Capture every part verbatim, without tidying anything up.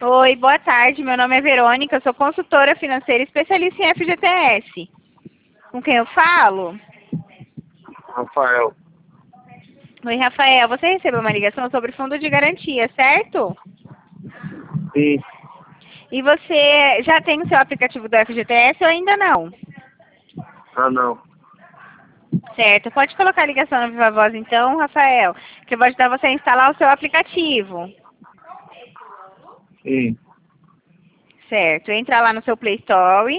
Oi, boa tarde. Meu nome é Verônica, eu sou consultora financeira especialista em F G T S. Com quem eu falo? Rafael. Oi, Rafael. Você recebeu uma ligação sobre fundo de garantia, certo? Sim. E você já tem o seu aplicativo do F G T S ou ainda não? Ah, não. Certo. Pode colocar a ligação na Viva Voz então, Rafael, que eu vou ajudar você a instalar o seu aplicativo. Sim. Certo. Entra lá no seu Play Store.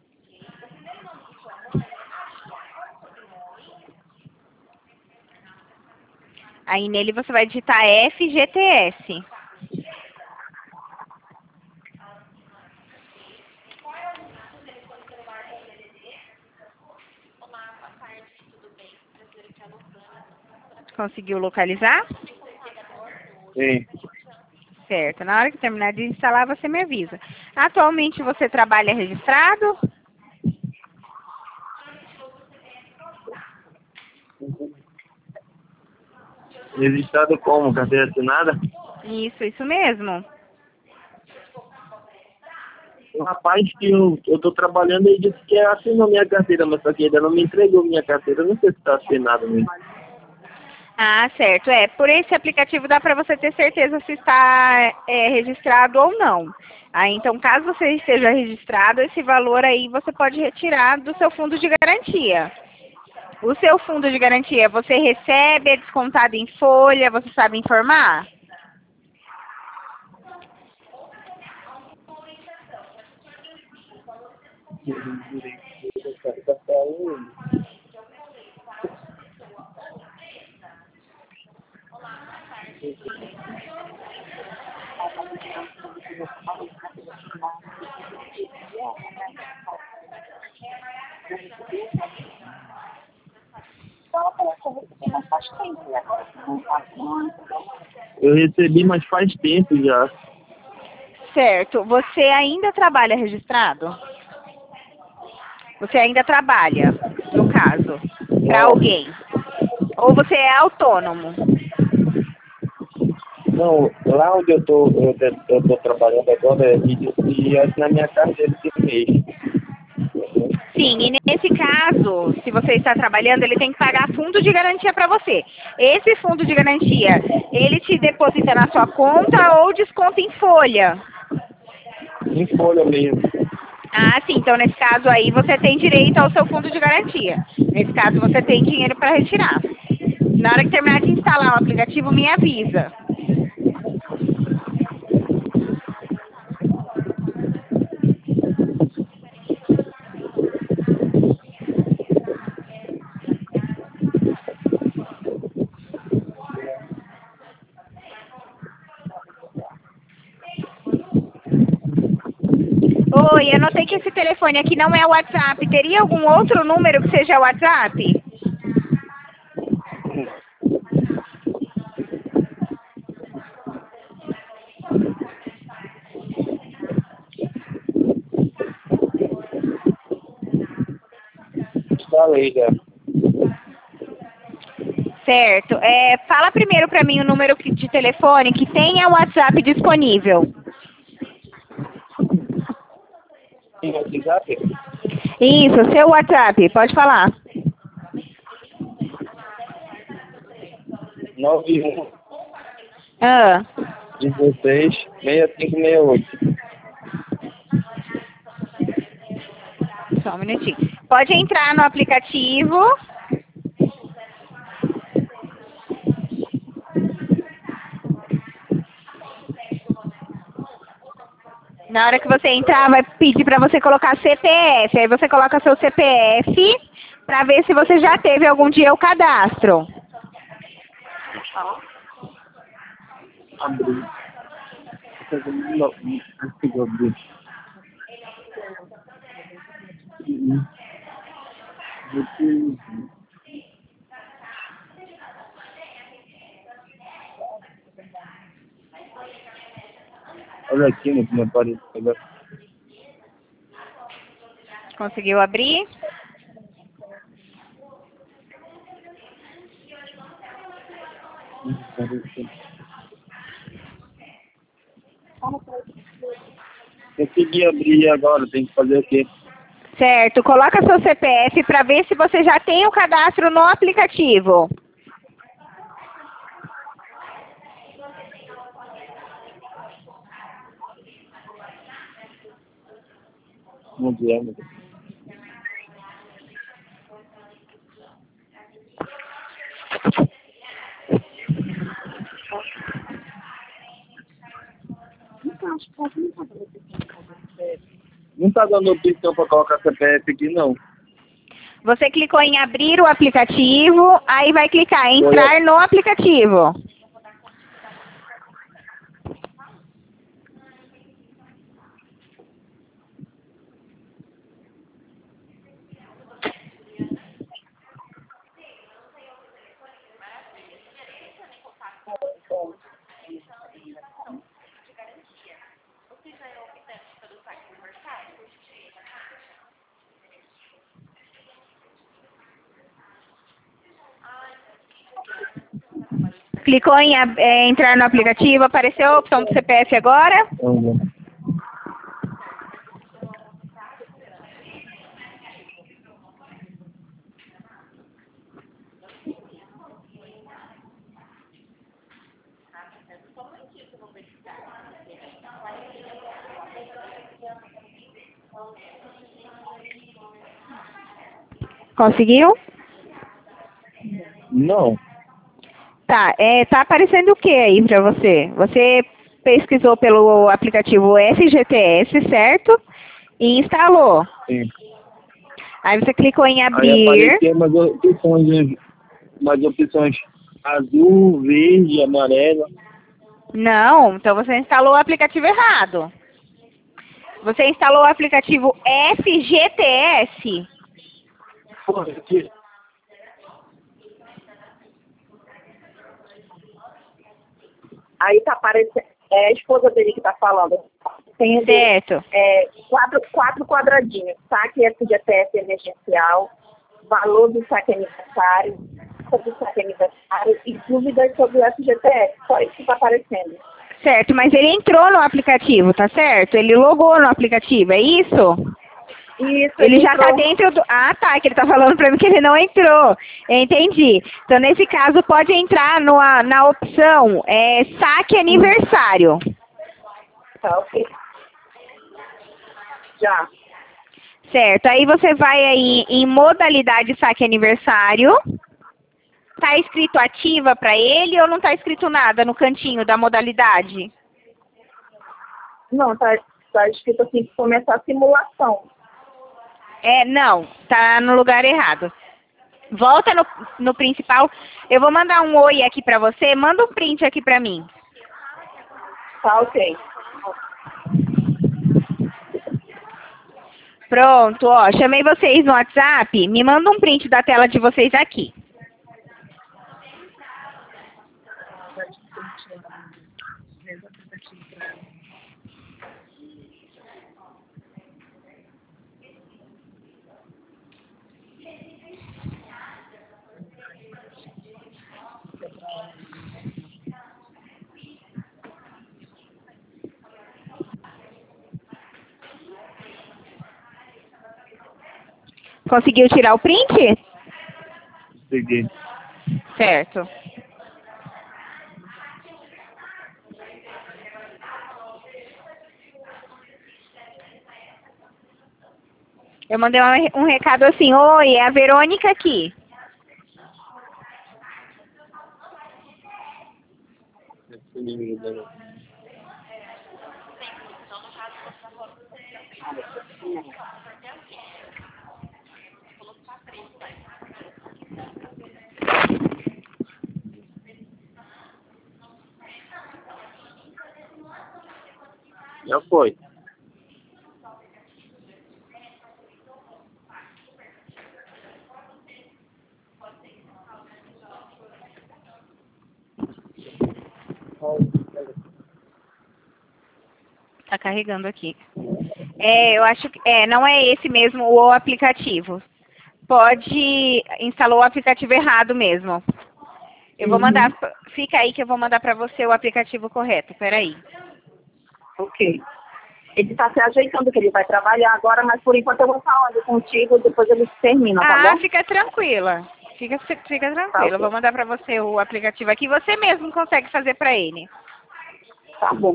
Aí nele você vai digitar F G T S. Conseguiu localizar? Sim. Certo. Na hora que terminar de instalar, você me avisa. Atualmente você trabalha registrado? Registrado como? Carteira assinada? Isso, isso mesmo. O rapaz que eu, eu tô trabalhando, ele disse que assinou minha carteira, mas só que ainda não me entregou minha carteira. Eu não sei se tá assinado mesmo. Ah, certo. É, por esse aplicativo dá para você ter certeza se está é, registrado ou não. Aí, então, caso você esteja registrado, esse valor aí você pode retirar do seu fundo de garantia. O seu fundo de garantia, você recebe, é descontado em folha, você sabe informar? Eu recebi, mas faz tempo já. Certo. Você ainda trabalha registrado? Você ainda trabalha, no caso, para Não, alguém? Ou você é autônomo? não, lá onde eu tô, eu, eu tô trabalhando agora, ele disse que ia assinar minha carteira esse mês. Sim, e nesse caso, se você está trabalhando, ele tem que pagar fundo de garantia para você. Esse fundo de garantia, ele te deposita na sua conta ou desconta em folha? Em folha mesmo. Ah, sim. Então, nesse caso aí, você tem direito ao seu fundo de garantia. Nesse caso, você tem dinheiro para retirar. Na hora que terminar de instalar o aplicativo, me avisa. Oi, eu notei que esse telefone aqui não é o WhatsApp. Teria algum outro número que seja o WhatsApp? Falei já. Certo. É, fala primeiro para mim o número que- de telefone que tenha o WhatsApp disponível. Tem WhatsApp? Isso, seu WhatsApp. Pode falar. nove um Ah, dezesseis sessenta e cinco sessenta e oito. só um minutinho. Pode entrar no aplicativo. Na hora que você entrar, vai pedir para você colocar C P F. Aí você coloca seu C P F para ver se você já teve algum dia o cadastro. Abri. Não, não consigo abrir. Olha aqui no que me apareceu agora. Conseguiu abrir? Consegui abrir agora, tem que fazer o quê? Certo, coloca seu C P F para ver se você já tem o cadastro no aplicativo. Não sei, meu Deus. Não tá dando opção para colocar C P F aqui, não. Você clicou em abrir o aplicativo, aí vai clicar em entrar no aplicativo. Clicou em ab- é, entrar no aplicativo, apareceu a opção do C P F agora. Uhum. Conseguiu? Não. Tá, é, tá aparecendo o que aí pra você? Você pesquisou pelo aplicativo F G T S, certo? E instalou. Sim. Aí você clicou em Aí abrir. apareceu mais opções, mais opções azul, verde, amarela. Não, então você instalou o aplicativo errado. Você instalou o aplicativo F G T S. Foi aqui. Aí tá aparecendo, é a esposa dele que tá falando. Tem ali, Certo. é, quatro, quatro quadradinhos, saque F G T S emergencial, valor do saque aniversário, sobre o saque aniversário e dúvidas sobre o F G T S. Só isso que tá aparecendo. Certo, mas ele entrou no aplicativo, tá certo? Ele logou no aplicativo, é isso? Isso, Ele já tá entrou. dentro do... Ah, tá, que ele tá falando pra mim que ele não entrou. Entendi. Então, nesse caso, pode entrar no, na opção é, saque aniversário. Tá, ok. Já. Certo, aí você vai aí em modalidade saque aniversário. Tá escrito ativa pra ele ou não tá escrito nada no cantinho da modalidade? Não, tá, tá escrito assim, começar a simulação. É, não, tá no lugar errado. Volta no, no principal. Eu vou mandar um oi aqui pra você. Manda um print aqui pra mim. Tá, ok. Pronto, ó. Chamei vocês no WhatsApp. Me manda um print da tela de vocês aqui. Conseguiu tirar o print? Peguei. Certo. Eu mandei um, um recado assim, oi, é a Verônica aqui. Já foi. Tá carregando aqui. É, eu acho que é, não é esse mesmo o aplicativo. Pode instalou o aplicativo errado mesmo. Eu vou mandar, fica aí que eu vou mandar pra você o aplicativo correto. Peraí. Ok. Ele está se ajeitando que ele vai trabalhar agora, mas por enquanto eu vou falando contigo, depois ele termina, tá Ah, bom? fica tranquila. Fica, fica Tá, tranquila. ok. Vou mandar pra você o aplicativo aqui. Você mesmo consegue fazer pra ele. Tá bom.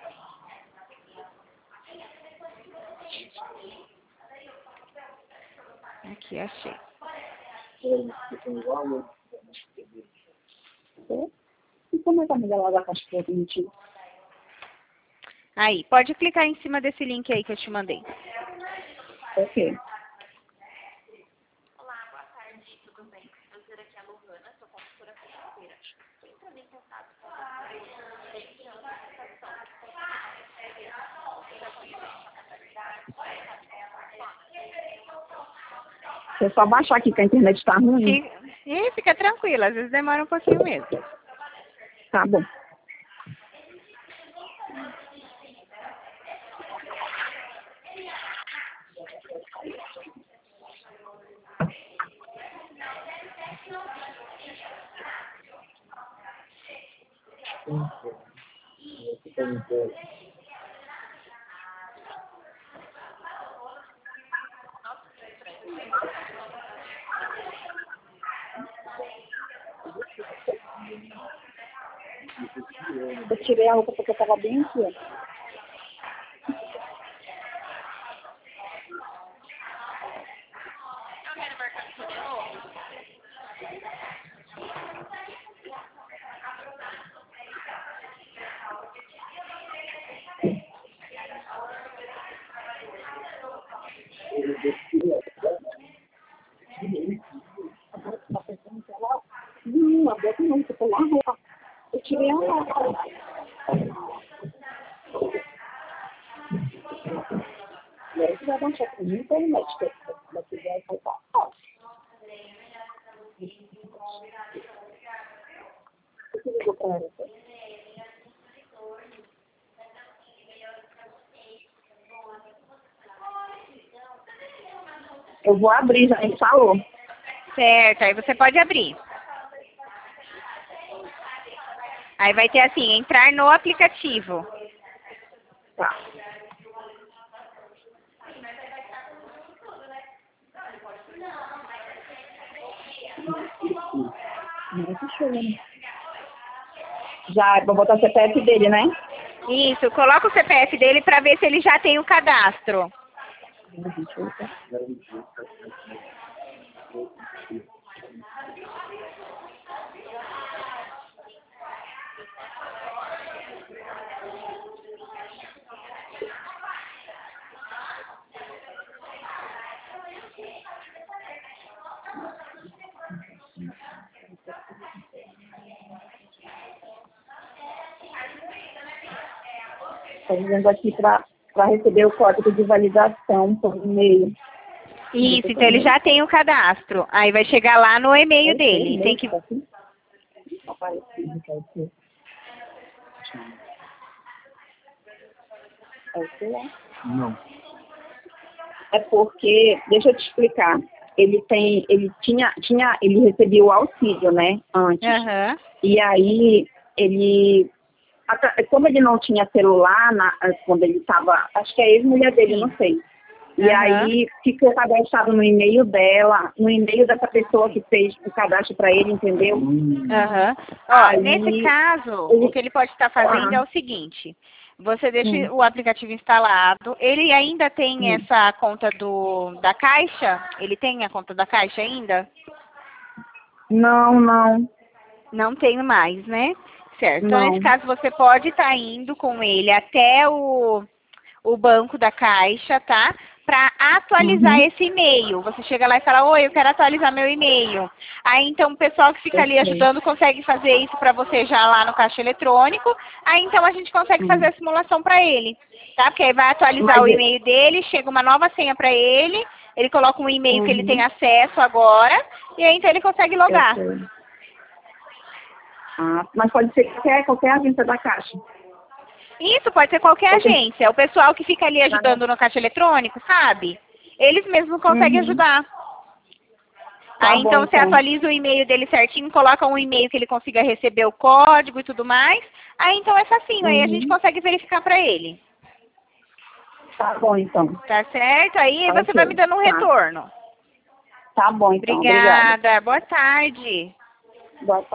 Aqui, achei. E como é que a amiga lá da cachorra mentiu? Aí, pode clicar em cima desse link aí que eu te mandei. Ok. Deixa eu só baixar aqui que a internet tá ruim. Fica, e fica tranquila, às vezes demora um pouquinho mesmo. Tá bom. Eu tirei a roupa porque eu tava bem aqui, ó. Não, a boca não, você pegou a roupa. Eu tirei a roupa. E aí você vai baixar pra mim, então, médico. Daqui vai voltar. Ó. Você ligou pra ela? Eu vou abrir, já ele falou. Certo, aí você pode abrir. Aí vai ter assim, entrar no aplicativo. Tá. Já, vou botar o C P F dele, né? Isso, coloca o C P F dele para ver se ele já tem o cadastro. Estou dizendo aqui para receber o código de validação por e-mail. Isso, então ele já tem o cadastro. Aí vai chegar lá no e-mail dele. Tem que... Não. É porque, deixa eu te explicar. Ele tem, ele tinha, tinha, ele recebia o auxílio, né, antes. Uhum. E aí ele, como ele não tinha celular na, quando ele estava, acho que é a ex-mulher dele, não sei. E Uhum. aí ficou cadastrado no e-mail dela, no e-mail dessa pessoa que fez o cadastro para ele, entendeu? Uhum. Ó, Aí, nesse caso, ele... o que ele pode estar fazendo ah. é o seguinte. Você deixa hum. o aplicativo instalado. Ele ainda tem hum. essa conta do, da Caixa? Ele tem a conta da Caixa ainda? Não, não. Não tenho mais, né? Certo. Então, Não. nesse caso, você pode estar indo com ele até o, o banco da Caixa, tá? Para atualizar Uhum. esse e-mail. Você chega lá e fala, oi, eu quero atualizar meu e-mail. Aí, então, o pessoal que fica ali ajudando consegue fazer isso para você já lá no caixa eletrônico. Aí, então, a gente consegue Hum. fazer a simulação para ele, tá? Porque aí vai atualizar Mas o eu... e-mail dele, chega uma nova senha para ele, ele coloca um e-mail uhum. que ele tem acesso agora, e aí, então, ele consegue logar. Ah, mas pode ser qualquer, qualquer agência da Caixa. Isso, pode ser qualquer agência. O pessoal que fica ali ajudando no caixa eletrônico, sabe? Eles mesmos conseguem uhum. ajudar. Tá Aí, bom, então, você então. atualiza o e-mail dele certinho, coloca um e-mail que ele consiga receber o código e tudo mais. Aí, então, é facinho. Uhum. Aí a gente consegue verificar pra ele. Tá bom, então. Tá certo? Aí Ok, você vai me dando um tá. retorno. Tá bom, então. Obrigada. Boa tarde. Obrigada. Boa